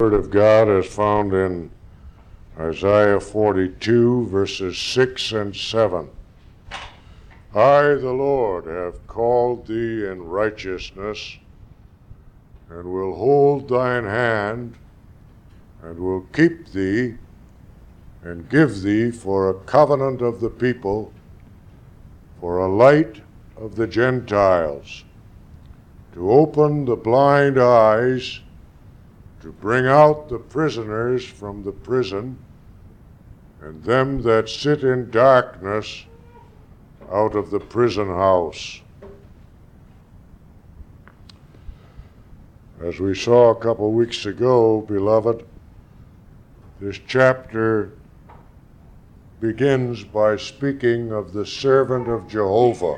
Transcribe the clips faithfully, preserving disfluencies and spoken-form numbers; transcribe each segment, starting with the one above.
Word of God is found in Isaiah forty-two, verses six and seven. I, the Lord, have called thee in righteousness, and will hold thine hand, and will keep thee, and give thee for a covenant of the people, for a light of the Gentiles, to open the blind eyes, to bring out the prisoners from the prison, and them that sit in darkness out of the prison house. As we saw a couple weeks ago, beloved, this chapter begins by speaking of the servant of Jehovah.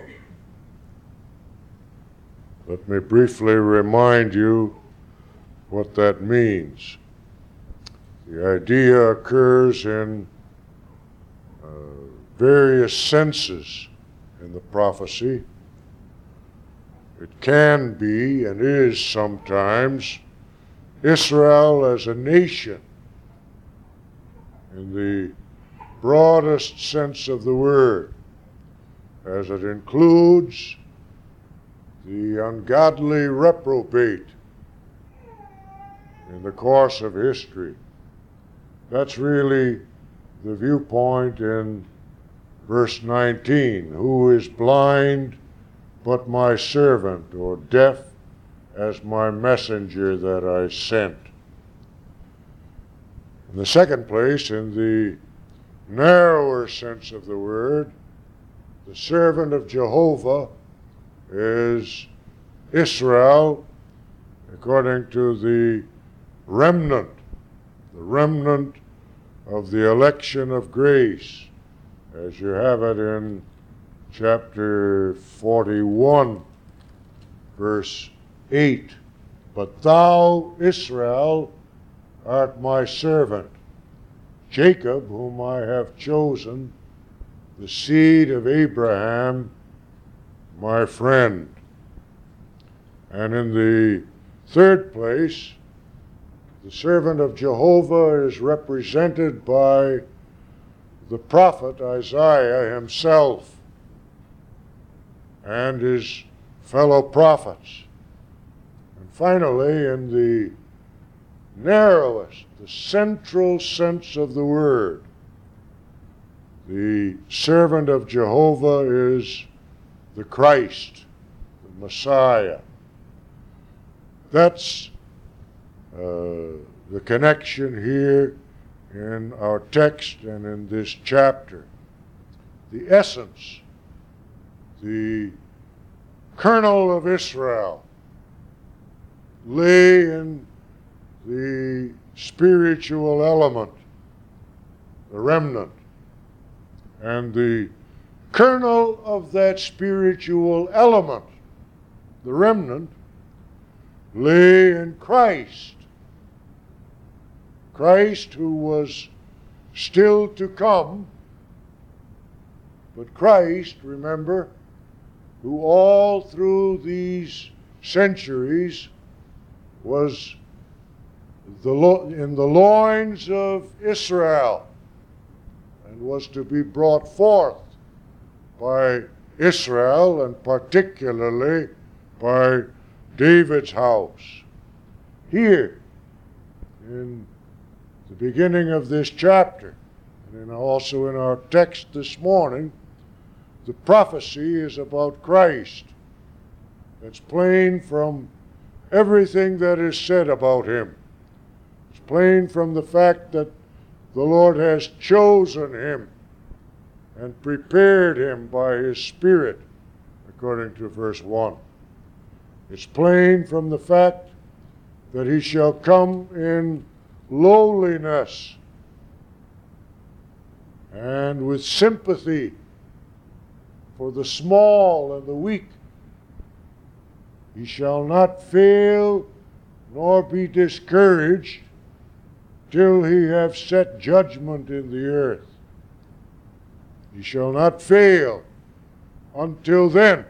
Let me briefly remind you what that means. The idea occurs in uh, various senses in the prophecy. It can be, and is sometimes, Israel as a nation in the broadest sense of the word, as it includes the ungodly reprobate in the course of history. That's really the viewpoint in verse nineteen. Who is blind but my servant, or deaf as my messenger that I sent? In the second place, in the narrower sense of the word, the servant of Jehovah is Israel, according to the remnant, the remnant of the election of grace, as you have it in chapter forty-one, verse eight. But thou, Israel, art my servant, Jacob, whom I have chosen, the seed of Abraham, my friend. And in the third place, the servant of Jehovah is represented by the prophet Isaiah himself and his fellow prophets. And finally, in the narrowest, the central sense of the word, the servant of Jehovah is the Christ, the Messiah. That's uh, the connection here in our text and in this chapter. The essence, the kernel of Israel lay in the spiritual element, the remnant. And the kernel of that spiritual element, the remnant, lay in Christ. Christ, who was still to come, but Christ, remember, who all through these centuries was the lo- in the loins of Israel and was to be brought forth by Israel, and particularly by David's house. Here, in the beginning of this chapter, and also in our text this morning, the prophecy is about Christ. It's plain from everything that is said about him. It's plain from the fact that the Lord has chosen him and prepared him by his Spirit, according to verse one. It's plain from the fact that he shall come in lowliness and with sympathy for the small and the weak. He shall not fail nor be discouraged till he have set judgment in the earth. He shall not fail until then.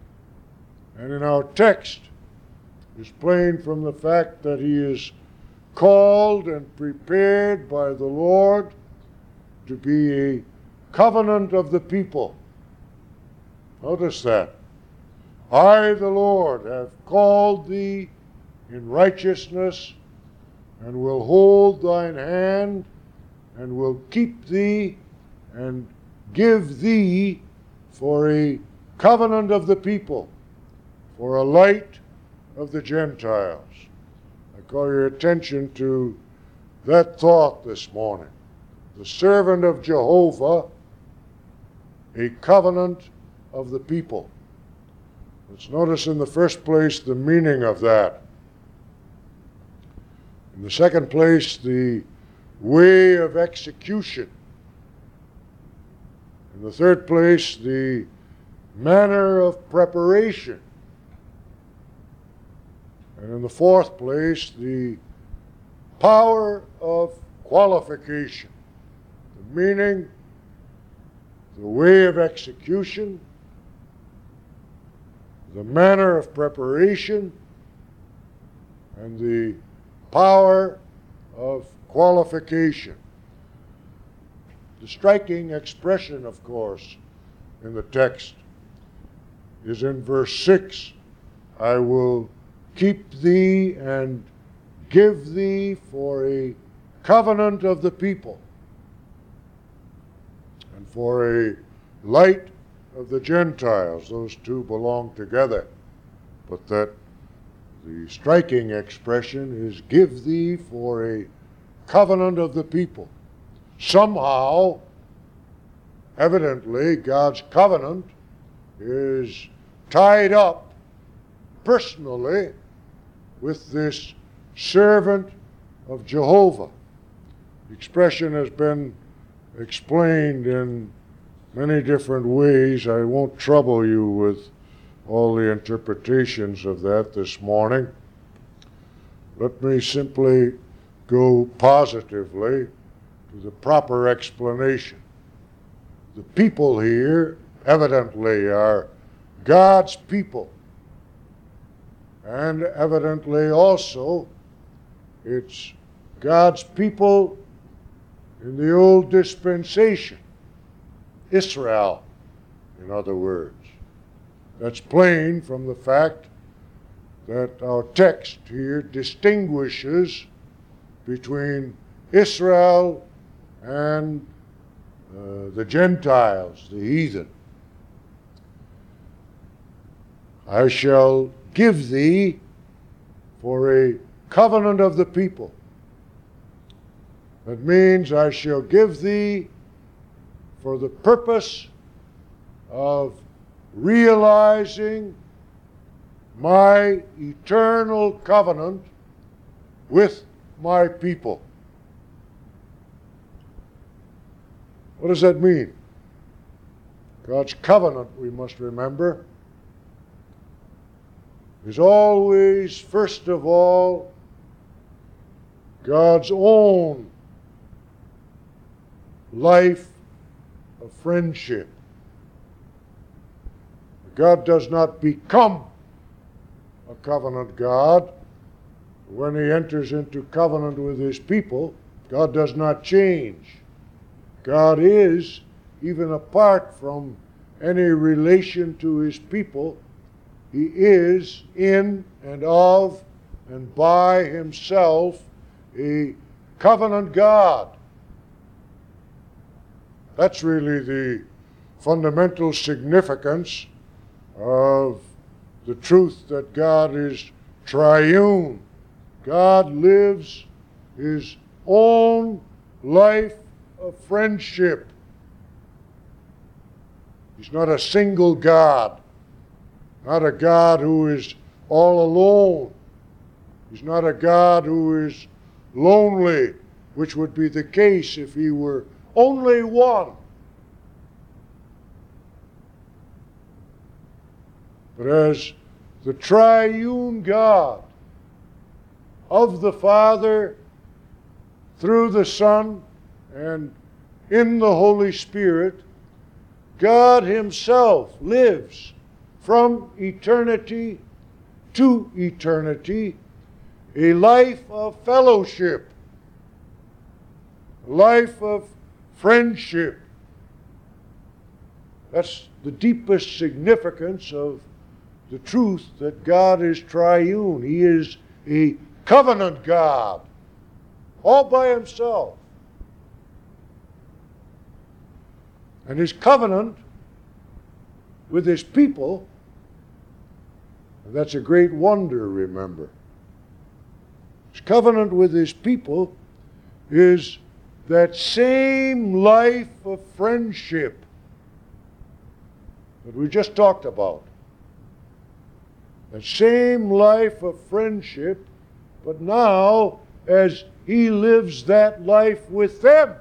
And in our text, is plain from the fact that he is called and prepared by the Lord to be a covenant of the people. Notice that. I, the Lord, have called thee in righteousness, and will hold thine hand, and will keep thee, and give thee for a covenant of the people, for a light of the Gentiles. I call your attention to that thought this morning. The servant of Jehovah, a covenant of the people. Let's notice in the first place the meaning of that. In the second place, the way of execution. In the third place, the manner of preparation. And in the fourth place, the power of qualification. The meaning, the way of execution, the manner of preparation, and the power of qualification. The striking expression, of course, in the text is in verse six. I will keep thee and give thee for a covenant of the people, and for a light of the Gentiles. Those two belong together. But that the striking expression is give thee for a covenant of the people. Somehow, evidently, God's covenant is tied up personally with this servant of Jehovah. The expression has been explained in many different ways. I won't trouble you with all the interpretations of that this morning. Let me simply go positively to the proper explanation. The people here evidently are God's people, and evidently also it's God's people in the old dispensation, Israel, in other words. That's plain from the fact that our text here distinguishes between Israel and uh, the Gentiles, the heathen. I shall give thee for a covenant of the people. That means I shall give thee for the purpose of realizing my eternal covenant with my people. What does that mean? God's covenant, we must remember, is always, first of all, God's own life of friendship. God does not become a covenant God. When he enters into covenant with his people, God does not change. God is, even apart from any relation to his people, he is in and of and by himself a covenant God. That's really the fundamental significance of the truth that God is triune. God lives his own life of friendship. He's not a single God, not a God who is all alone. He's not a God who is lonely, which would be the case if he were only one. But as the triune God of the Father, through the Son, and in the Holy Spirit, God himself lives from eternity to eternity a life of fellowship, a life of friendship. That's the deepest significance of the truth that God is triune. He is a covenant God, all by himself. And his covenant with his people, and that's a great wonder, remember. His covenant with his people is that same life of friendship that we just talked about. That same life of friendship, but now as he lives that life with them,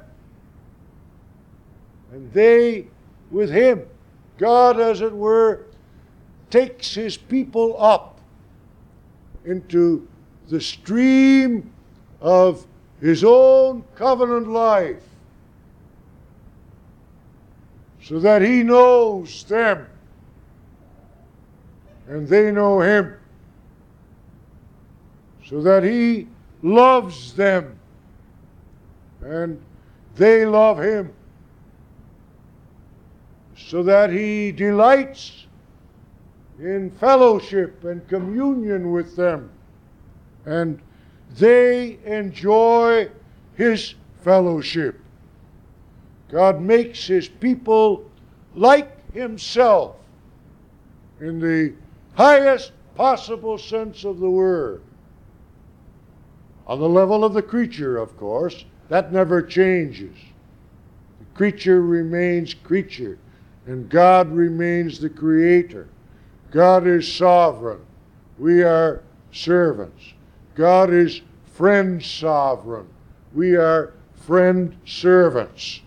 and they with him. God, as it were, takes his people up into the stream of his own covenant life, so that he knows them and they know him, so that he loves them and they love him, so that he delights in fellowship and communion with them, and they enjoy his fellowship. God makes his people like himself in the highest possible sense of the word. On the level of the creature, of course, that never changes. The creature remains creature, and God remains the creator. God is sovereign. We are servants. God is friend sovereign. We are friend servants.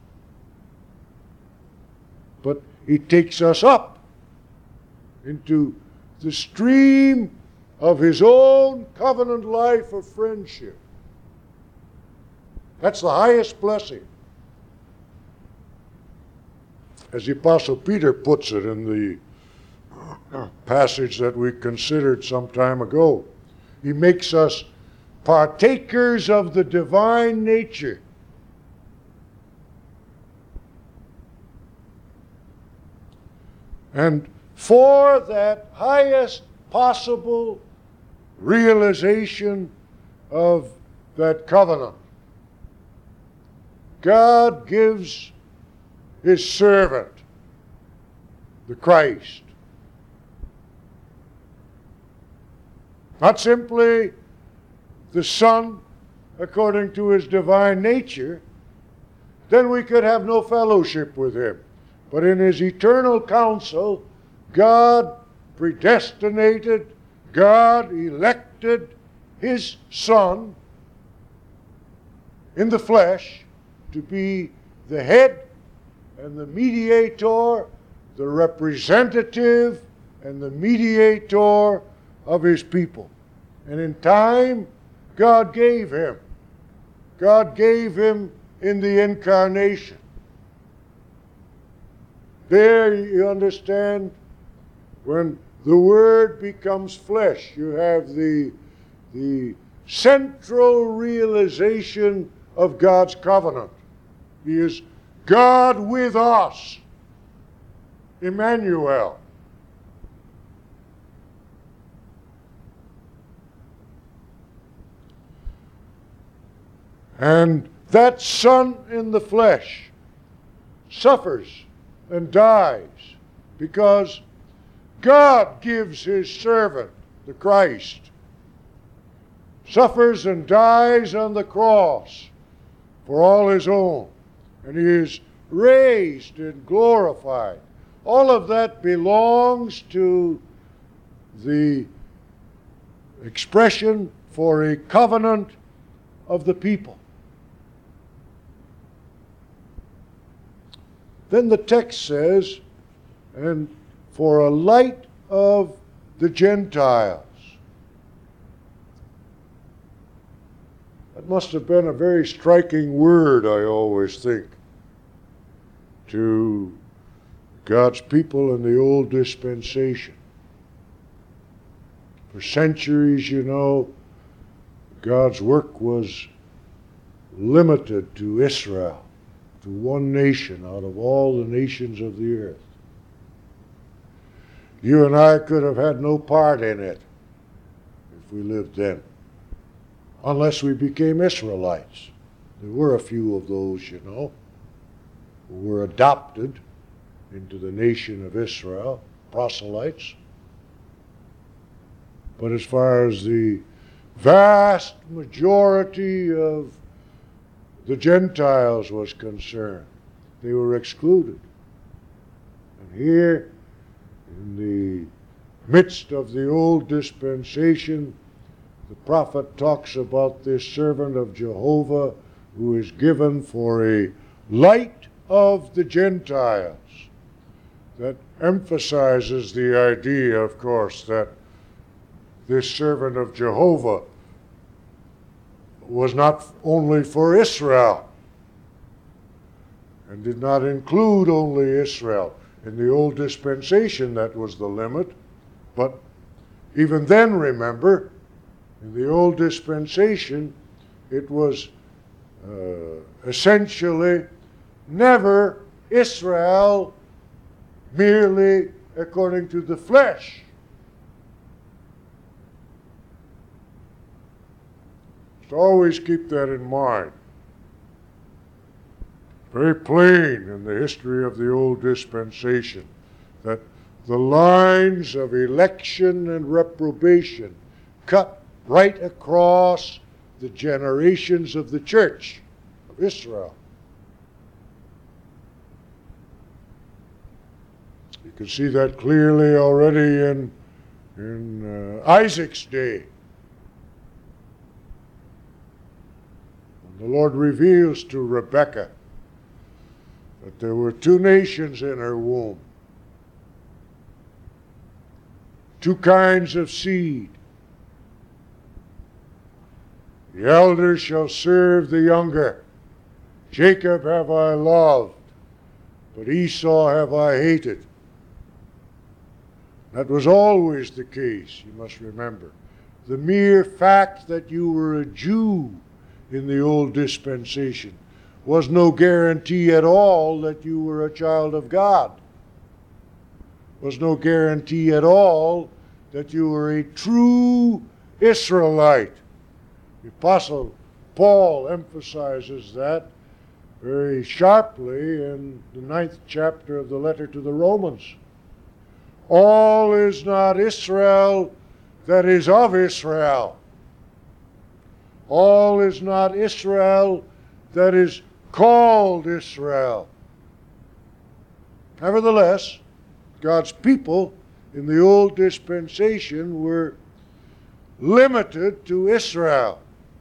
But he takes us up into the stream of his own covenant life of friendship. That's the highest blessing. As the Apostle Peter puts it in the passage that we considered some time ago, he makes us partakers of the divine nature. And for that highest possible realization of that covenant, God gives his servant, the Christ. Not simply the Son according to his divine nature, then we could have no fellowship with him. But in his eternal counsel, God predestinated, God elected his Son in the flesh to be the head and the mediator, the representative and the mediator of his people. And in time, God gave him. God gave him in the incarnation. There, you understand, when the Word becomes flesh, you have the, the central realization of God's covenant. He is God with us, Emmanuel. And that Son in the flesh suffers and dies because God gives his servant, the Christ, suffers and dies on the cross for all his own, and he is raised and glorified. All of that belongs to the expression for a covenant of the people. Then the text says, and for a light of the Gentiles. That must have been a very striking word, I always think, to God's people in the old dispensation. For centuries, you know, God's work was limited to Israel, to one nation out of all the nations of the earth. You and I could have had no part in it if we lived then, unless we became Israelites. There were a few of those, you know, who were adopted into the nation of Israel, proselytes. But as far as the vast majority of the Gentiles was concerned, they were excluded. And here, in the midst of the old dispensation, the prophet talks about this servant of Jehovah who is given for a light of the Gentiles. That emphasizes the idea, of course, that this servant of Jehovah was not only for Israel and did not include only Israel. In the old dispensation, that was the limit. But even then, remember, in the old dispensation, it was uh, essentially never Israel merely according to the flesh. So always keep that in mind. Very plain in the history of the old dispensation that the lines of election and reprobation cut right across the generations of the church of Israel. You can see that clearly already in, in uh, Isaac's day. When the Lord reveals to Rebekah that there were two nations in her womb, two kinds of seed. The elder shall serve the younger. Jacob have I loved, but Esau have I hated. That was always the case, you must remember. The mere fact that you were a Jew in the old dispensation was no guarantee at all that you were a child of God. Was no guarantee at all that you were a true Israelite. The Apostle Paul emphasizes that very sharply in the ninth chapter of the letter to the Romans. All is not Israel that is of Israel. All is not Israel that is called Israel. Nevertheless, God's people in the old dispensation were limited to Israel.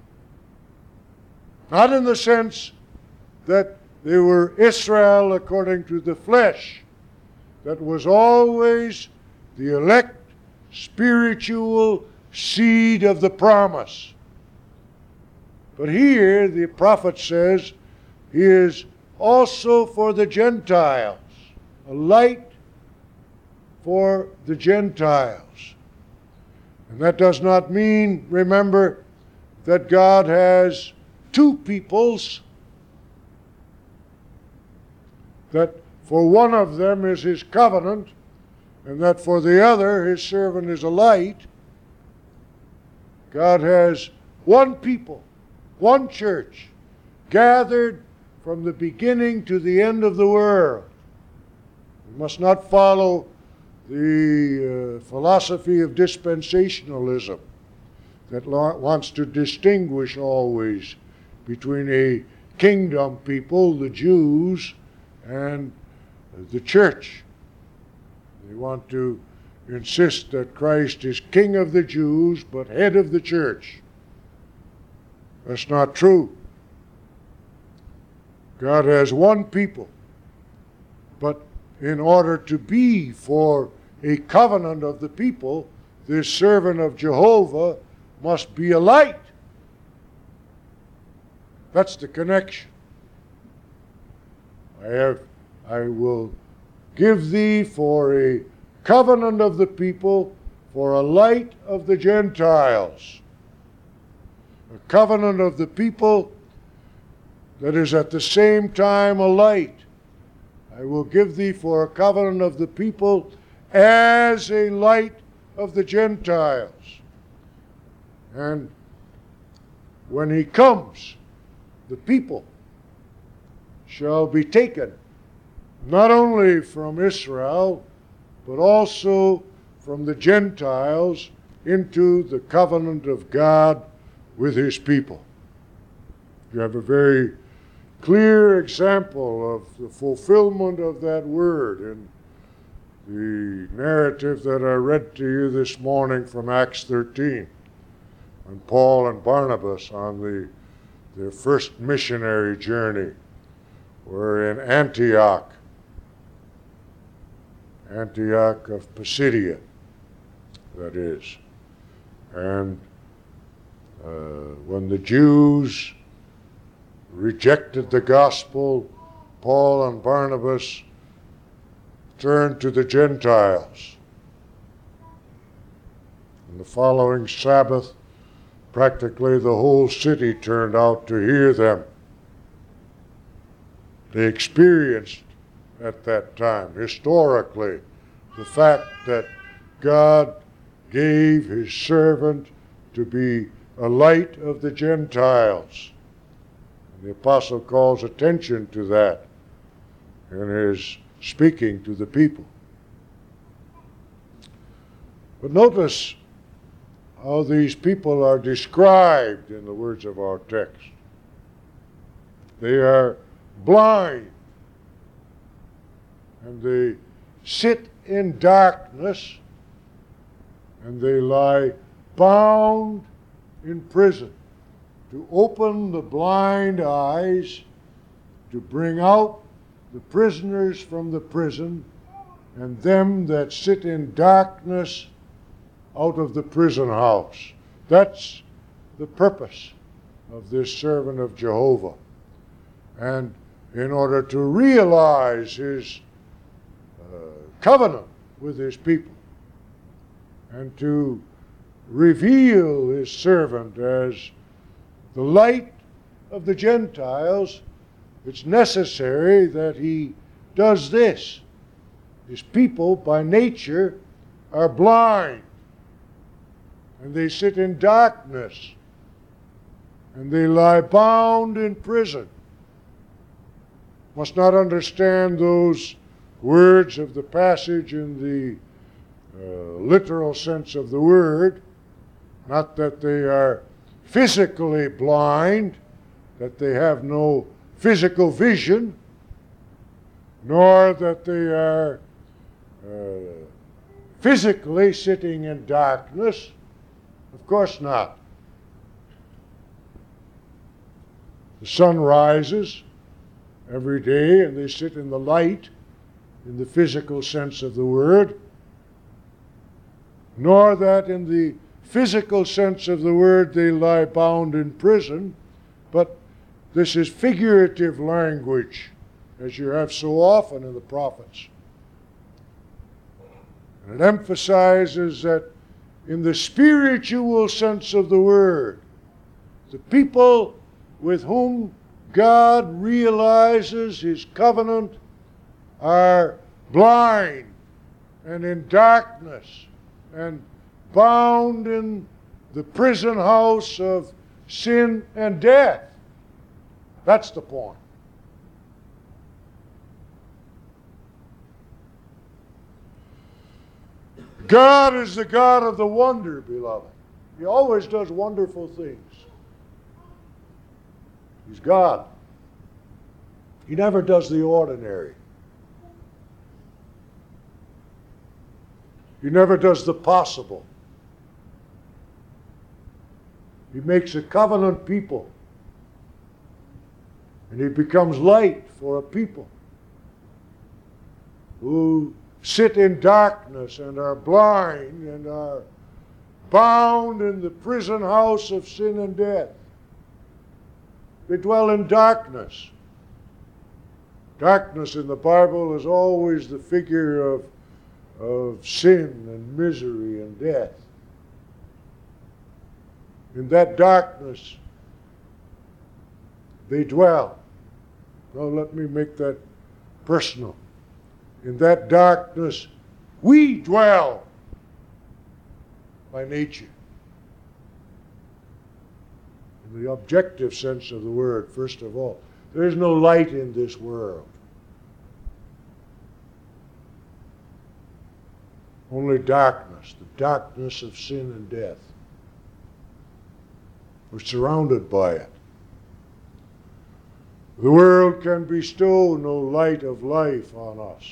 Not in the sense that they were Israel according to the flesh. That was always the elect spiritual seed of the promise. But here the prophet says he is also for the Gentiles, a light for the Gentiles. And that does not mean, remember, that God has two peoples, that for one of them is his covenant, and that for the other his servant is a light. God has one people, one church, gathered from the beginning to the end of the world. We must not follow the uh, philosophy of dispensationalism that wants to distinguish always between a kingdom people, the Jews, and the church. They want to insist that Christ is king of the Jews, but head of the church. That's not true. God has one people, but in order to be for a covenant of the people, this servant of Jehovah must be a light. That's the connection. I have, I will give thee for a covenant of the people, for a light of the Gentiles. a covenant of the people that is at the same time a light. I will give thee for a covenant of the people as a light of the Gentiles. And when he comes, the people shall be taken not only from Israel, but also from the Gentiles into the covenant of God with his people. You have a very clear example of the fulfillment of that word in the narrative that I read to you this morning from Acts thirteen, when Paul and Barnabas on the, their first missionary journey were in Antioch, Antioch of Pisidia, that is. And uh, when the Jews rejected the gospel, Paul and Barnabas turned to the Gentiles. And the following Sabbath, practically the whole city turned out to hear them. They experienced at that time, historically, the fact that God gave his servant to be a light of the Gentiles. And the apostle calls attention to that in his speaking to the people. But notice how these people are described in the words of our text. They are blind, and they sit in darkness, and they lie bound in prison. To open the blind eyes, to bring out the prisoners from the prison, and them that sit in darkness out of the prison house. That's the purpose of this servant of Jehovah. And in order to realize his uh, covenant with his people, and to reveal his servant as the light of the Gentiles, it's necessary that he does this. His people, by nature, are blind, and they sit in darkness, and they lie bound in prison. Must not understand those words of the passage in the uh, literal sense of the word, not that they are physically blind, that they have no physical vision, nor that they are uh, physically sitting in darkness. Of course not. The sun rises every day, and they sit in the light, in the physical sense of the word, nor that in the physical sense of the word they lie bound in prison, but this is figurative language, as you have so often in the prophets. And it emphasizes that in the spiritual sense of the word, the people with whom God realizes his covenant are blind and in darkness and bound in the prison house of sin and death. That's the point. God is the God of the wonder, beloved. He always does wonderful things. He's God. He never does the ordinary. He never does the possible. He makes a covenant people, and he becomes light for a people who sit in darkness and are blind and are bound in the prison house of sin and death. They dwell in darkness. Darkness in the Bible is always the figure of, of sin and misery and death. In that darkness, they dwell. Now let me make that personal. In that darkness, we dwell by nature. In the objective sense of the word, first of all. There is no light in this world. Only darkness, the darkness of sin and death. We're surrounded by it. The world can bestow no light of life on us.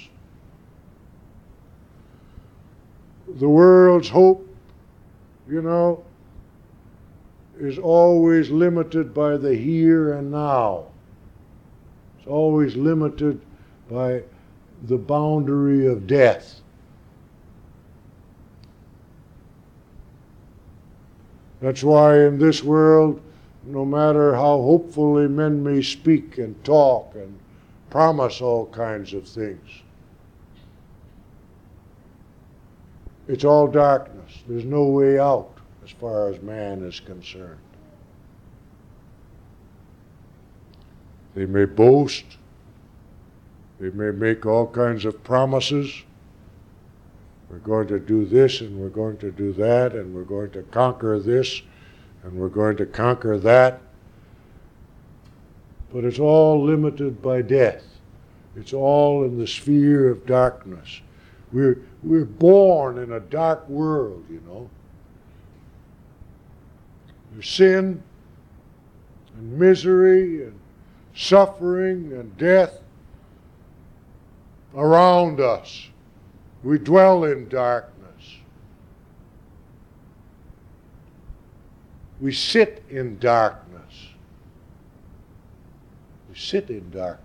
The world's hope, you know, is always limited by the here and now. It's always limited by the boundary of death. That's why in this world, no matter how hopefully men may speak and talk and promise all kinds of things, it's all darkness. There's no way out as far as man is concerned. They may boast. They may make all kinds of promises. We're going to do this and we're going to do that and we're going to conquer this and we're going to conquer that. But it's all limited by death. It's all in the sphere of darkness. We're, we're born in a dark world, you know. There's sin and misery and suffering and death around us. We dwell in darkness. We sit in darkness. We sit in darkness.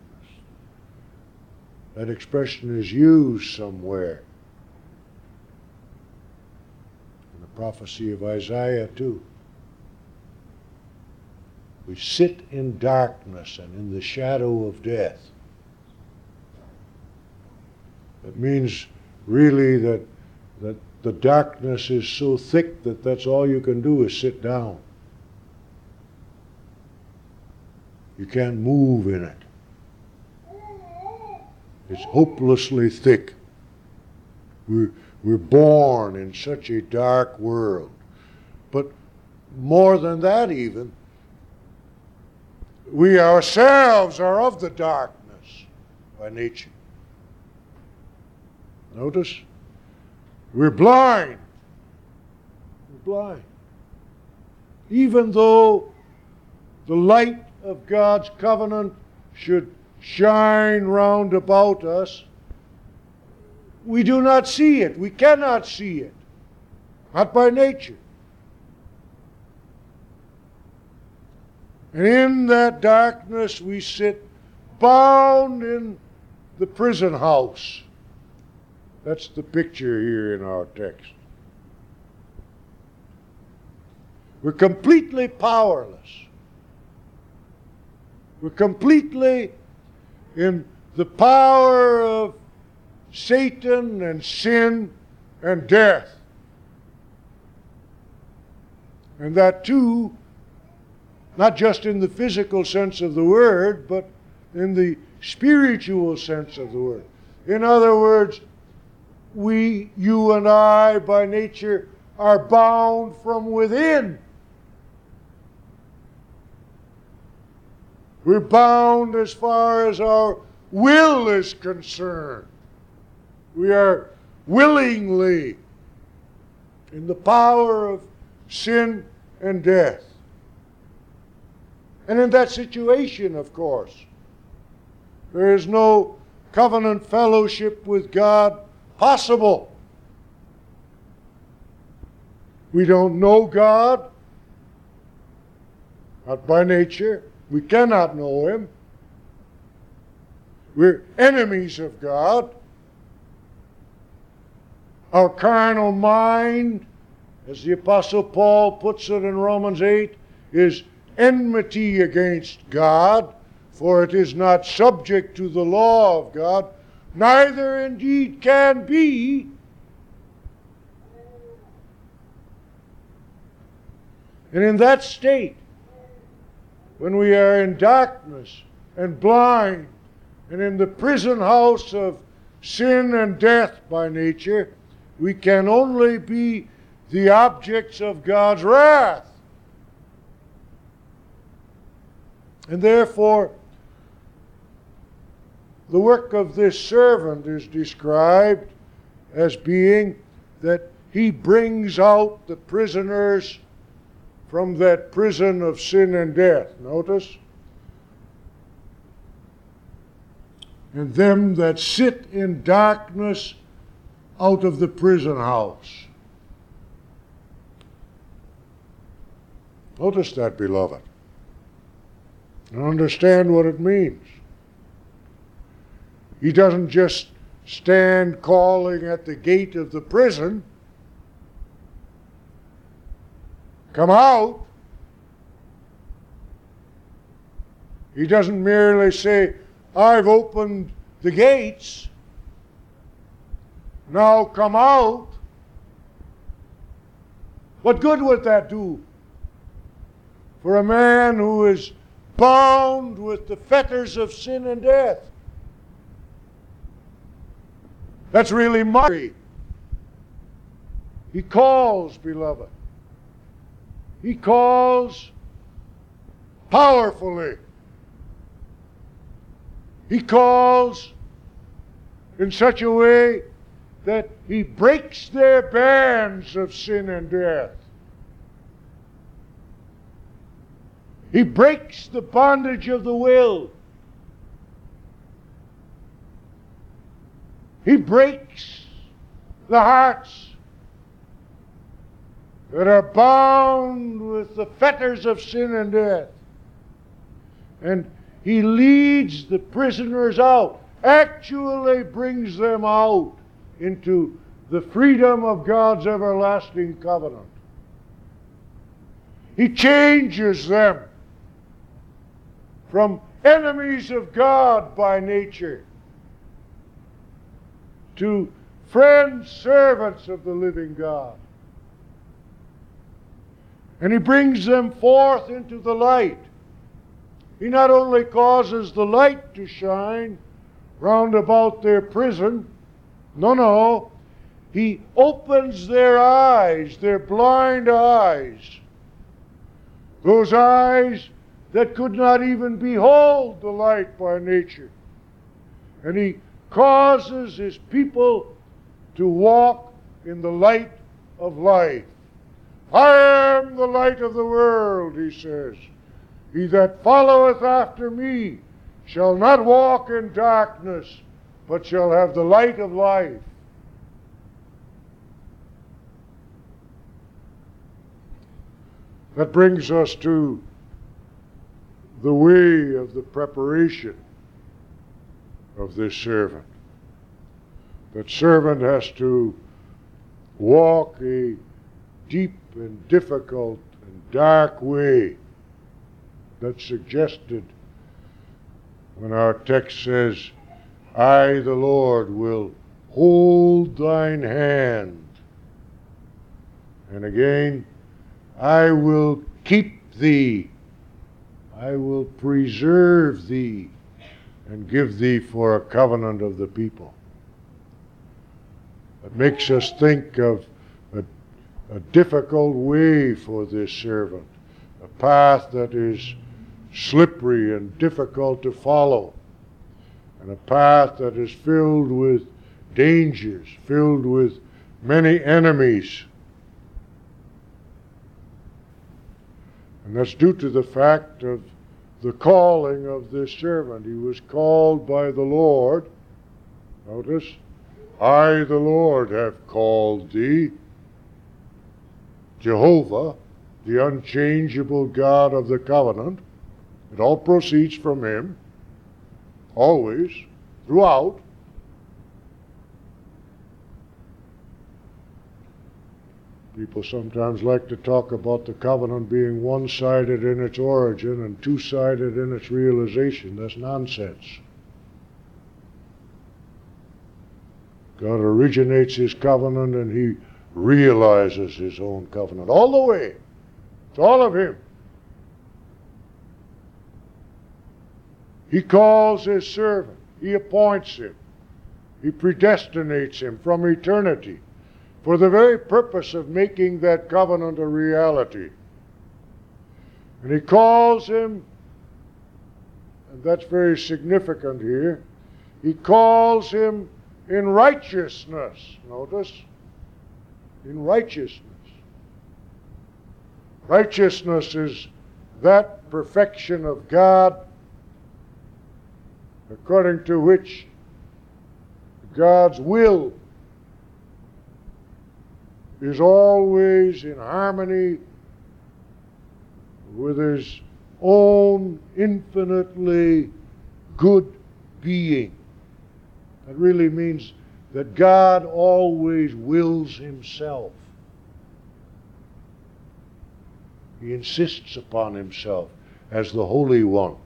That expression is used somewhere. In the prophecy of Isaiah too. We sit in darkness and in the shadow of death. That means really that, that the darkness is so thick that that's all you can do is sit down. You can't move in it. It's hopelessly thick. We're, we're born in such a dark world. But more than that even, we ourselves are of the darkness by nature. Notice, we're blind. We're blind. Even though the light of God's covenant should shine round about us, we do not see it. We cannot see it. Not by nature. And in that darkness we sit bound in the prison house. That's the picture here in our text. We're completely powerless. We're completely in the power of Satan and sin and death. And that too, not just in the physical sense of the word, but in the spiritual sense of the word. In other words, we, you and I, by nature, are bound from within. We're bound as far as our will is concerned. We are willingly in the power of sin and death. And in that situation, of course, there is no covenant fellowship with God possible. We don't know God, not by nature. We cannot know Him. We're enemies of God. Our carnal mind, as the Apostle Paul puts it in Romans eight, is enmity against God, for it is not subject to the law of God, neither indeed can be. And in that state, when we are in darkness and blind and in the prison house of sin and death by nature, we can only be the objects of God's wrath. And therefore, the work of this servant is described as being that he brings out the prisoners from that prison of sin and death. Notice. And them that sit in darkness out of the prison house. Notice that, beloved. And understand what it means. He doesn't just stand calling at the gate of the prison, "Come out." He doesn't merely say, "I've opened the gates, now come out." What good would that do for a man who is bound with the fetters of sin and death? That's really mockery. He calls, beloved. He calls powerfully. He calls in such a way that he breaks their bands of sin and death. He breaks the bondage of the will. He breaks the hearts that are bound with the fetters of sin and death. And he leads the prisoners out, actually brings them out into the freedom of God's everlasting covenant. He changes them from enemies of God by nature to friends, servants of the living God. And he brings them forth into the light. He not only causes the light to shine round about their prison, no, no, he opens their eyes, their blind eyes, those eyes that could not even behold the light by nature. And he causes his people to walk in the light of life. "I am the light of the world," he says. "He that followeth after me shall not walk in darkness, but shall have the light of life." That brings us to the way of the preparation of this servant. That servant has to walk a deep and difficult and dark way that's suggested when our text says, "I, the Lord, will hold thine hand." And again, "I will keep thee. I will preserve thee and give thee for a covenant of the people." It makes us think of a, a difficult way for this servant, a path that is slippery and difficult to follow, and a path that is filled with dangers, filled with many enemies. And that's due to the fact of the calling of this servant. He was called by the Lord. Notice, "I, the Lord, have called thee." Jehovah, the unchangeable God of the covenant. It all proceeds from him, always, throughout. People sometimes like to talk about the covenant being one-sided in its origin and two-sided in its realization. That's nonsense. God originates his covenant and he realizes his own covenant all the way. It's all of him. He calls his servant. He appoints him. He predestinates him from eternity for the very purpose of making that covenant a reality. And he calls him, and that's very significant here, he calls him in righteousness. Notice, in righteousness. Righteousness is that perfection of God according to which God's will is always in harmony with His own infinitely good being. That really means that God always wills Himself. He insists upon Himself as the Holy One.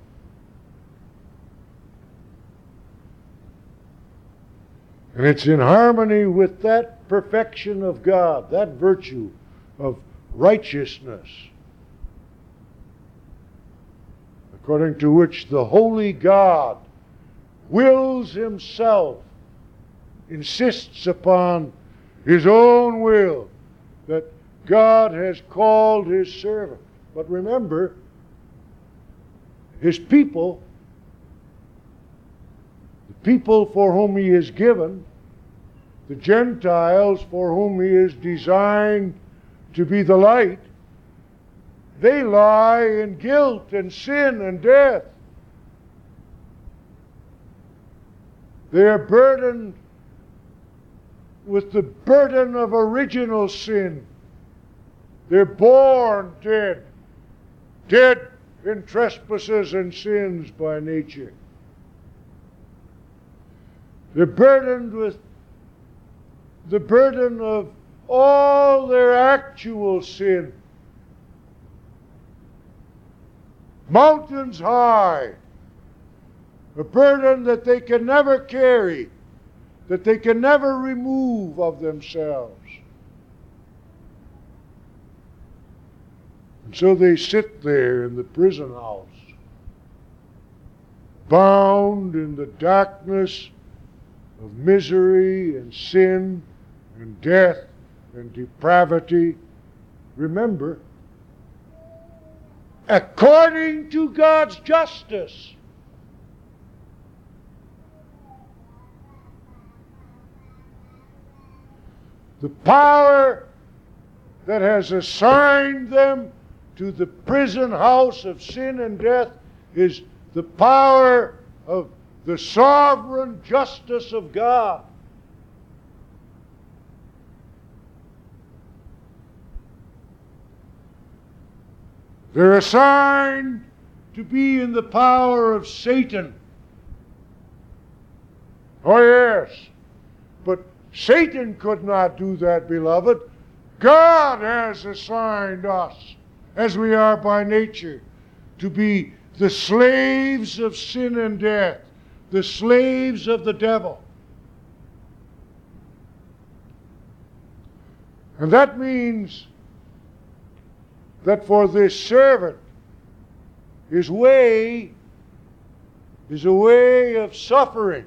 And it's in harmony with that perfection of God, that virtue of righteousness, according to which the Holy God wills Himself, insists upon His own will, that God has called His servant. But remember, His people, the people for whom He is given, the Gentiles for whom He is designed to be the light, they lie in guilt and sin and death. They are burdened with the burden of original sin. They're born dead, dead in trespasses and sins by nature. They're burdened with the burden of all their actual sin. Mountains high, a burden that they can never carry, that they can never remove of themselves. And so they sit there in the prison house, bound in the darkness of misery and sin and death and depravity. Remember, according to God's justice. The power that has assigned them to the prison house of sin and death is the power of the sovereign justice of God. They're assigned to be in the power of Satan. Oh yes, but Satan could not do that, beloved. God has assigned us, as we are by nature, to be the slaves of sin and death, the slaves of the devil. And that means that for this servant, his way is a way of suffering.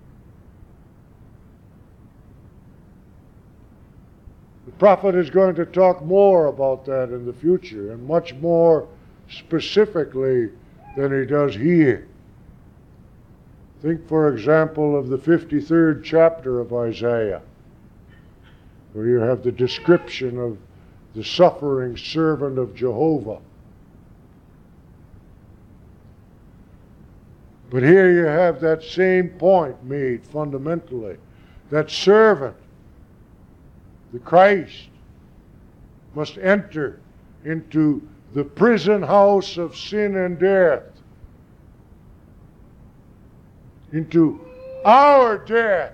The prophet is going to talk more about that in the future, and much more specifically than he does here. Think, for example, of the fifty-third chapter of Isaiah, where you have the description of the suffering servant of Jehovah. But here you have that same point made fundamentally. That servant, the Christ, must enter into the prison house of sin and death, into our death,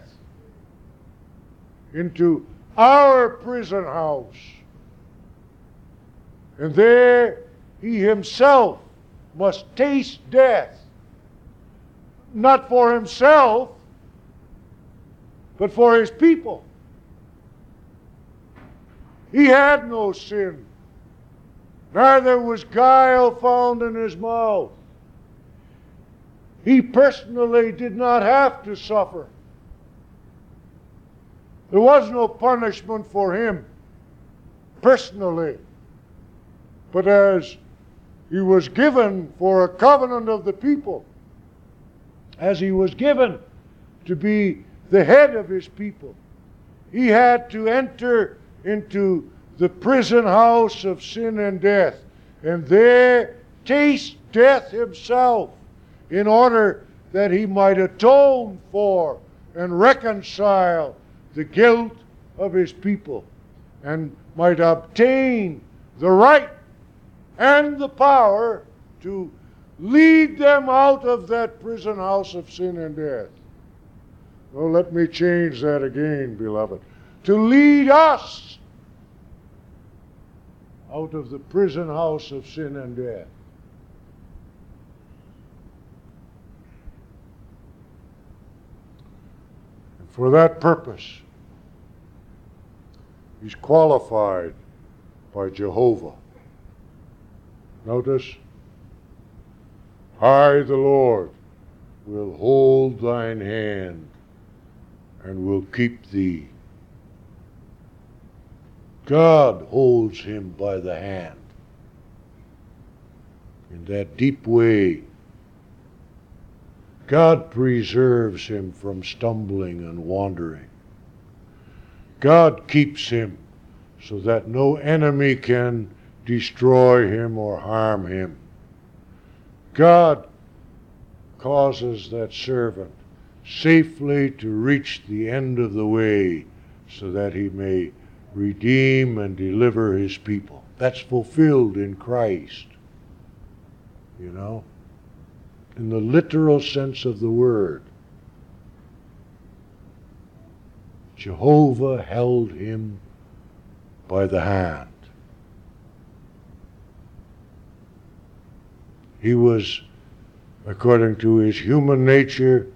into our prison house. And there he himself must taste death, not for himself, but for his people. He had no sin, neither was guile found in his mouth. He personally did not have to suffer. There was no punishment for him personally. But as he was given for a covenant of the people, as he was given to be the head of his people, he had to enter into the prison house of sin and death, and there taste death himself, in order that he might atone for and reconcile the guilt of his people, and might obtain the right and the power to lead them out of that prison house of sin and death. Well, let me change that again, beloved. To lead us out of the prison house of sin and death. And for that purpose, he's qualified by Jehovah. Notice, I, the Lord, will hold thine hand and will keep thee. God holds him by the hand in that deep way. God preserves him from stumbling and wandering. God keeps him so that no enemy can destroy him or harm him. God causes that servant safely to reach the end of the way so that he may redeem and deliver his people. That's fulfilled in Christ, you know, in the literal sense of the word. Jehovah held him by the hand. He was, according to his human nature,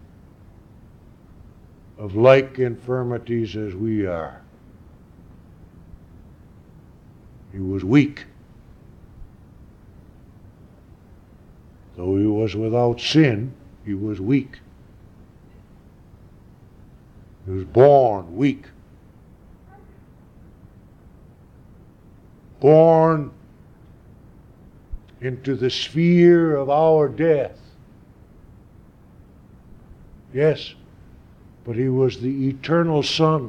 of like infirmities as we are. He was weak. Though he was without sin, he was weak. He was born weak. Born into the sphere of our death. Yes, but he was the eternal Son.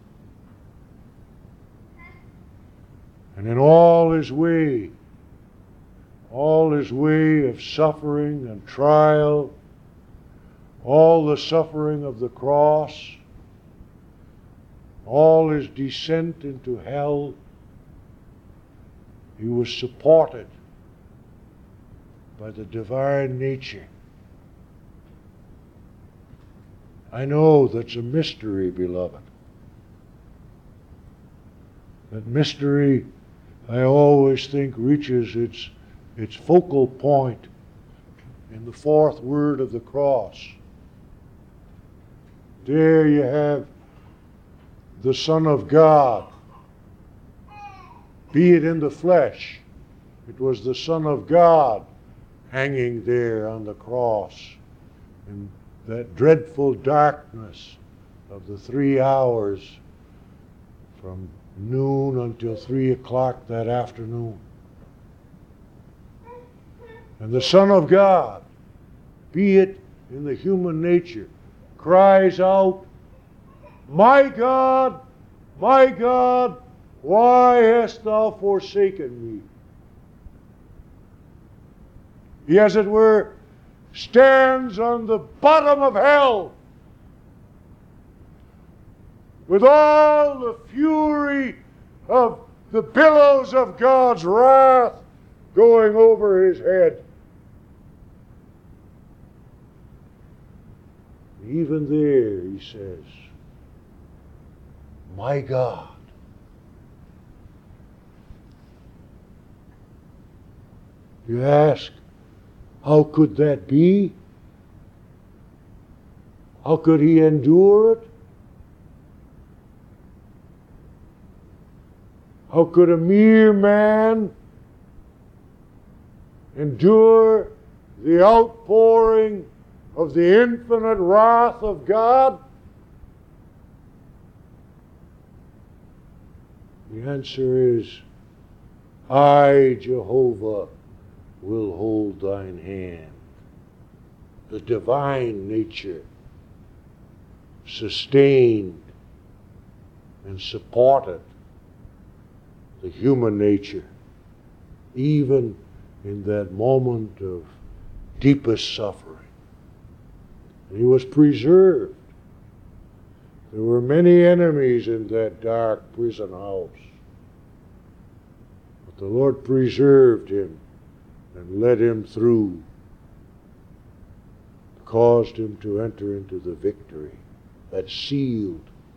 And in all his way, all his way of suffering and trial, all the suffering of the cross, all his descent into hell, he was supported by the divine nature. I know that's a mystery, beloved. That mystery, I always think, reaches its, its focal point in the fourth word of the cross. There you have the Son of God. Be it in the flesh, it was the Son of God hanging there on the cross in that dreadful darkness of the three hours from noon until three o'clock that afternoon. And the Son of God, be it in the human nature, cries out, My God, my God, why hast thou forsaken me? He, as it were, stands on the bottom of hell with all the fury of the billows of God's wrath going over his head. Even there, he says, My God. You ask, how could that be? How could he endure it? How could a mere man endure the outpouring of the infinite wrath of God? The answer is, I, Jehovah, will hold thine hand. The divine nature sustained and supported the human nature, even in that moment of deepest suffering. And he was preserved. There were many enemies in that dark prison house. But the Lord preserved him and led him through, caused him to enter into the victory that's sealed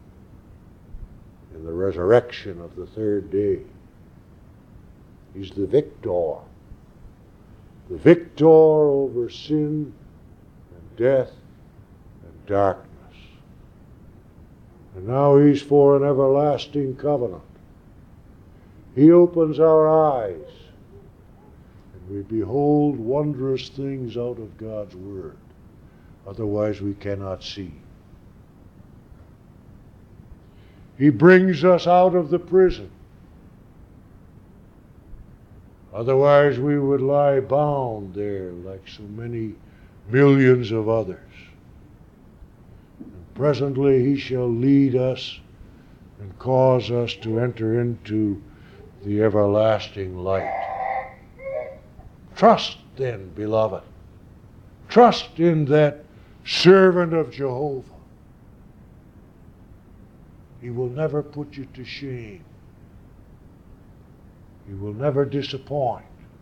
in the resurrection of the third day. He's the victor. The victor over sin and death and darkness. And now he's for an everlasting covenant. He opens our eyes, and we behold wondrous things out of God's Word. Otherwise we cannot see. He brings us out of the prison. Otherwise we would lie bound there like so many millions of others. And presently he shall lead us and cause us to enter into the everlasting light. Trust then, beloved. Trust in that servant of Jehovah. He will never put you to shame. He will never disappoint.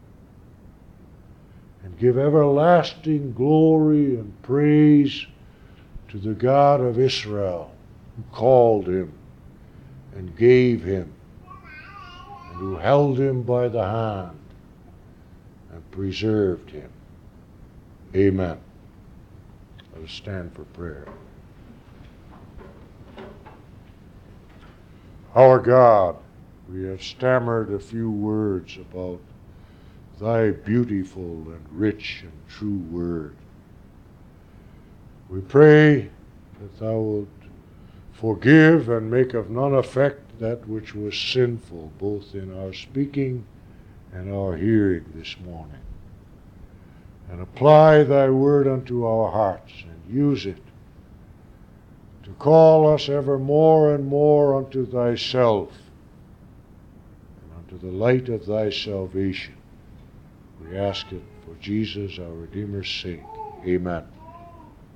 And give everlasting glory and praise to the God of Israel, who called him and gave him, and who held him by the hand and preserved him. Amen. Let us stand for prayer. Our God, we have stammered a few words about thy beautiful and rich and true word. We pray that thou wilt forgive and make of none effect that which was sinful, both in our speaking and our hearing this morning. And apply thy word unto our hearts, and use it to call us ever more and more unto thyself, and unto the light of thy salvation. We ask it for Jesus, our Redeemer's sake. Amen.